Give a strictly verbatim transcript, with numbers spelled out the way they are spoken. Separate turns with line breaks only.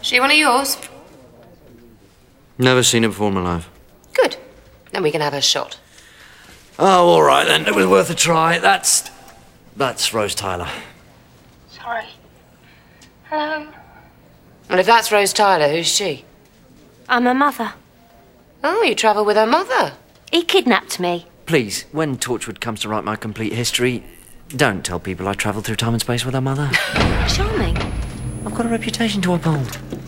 She one of yours?
Never seen her before in my life.
Good. Then we can have a shot.
Oh, all right then. It was worth a try. That's... that's Rose Tyler.
Sorry. Hello? And if that's Rose Tyler, who's she?
I'm her mother.
Oh, you travel with her mother?
He kidnapped me.
Please, when Torchwood comes to write my complete history, don't tell people I travelled through time and space with her mother.
Charming.
I've got a reputation to uphold.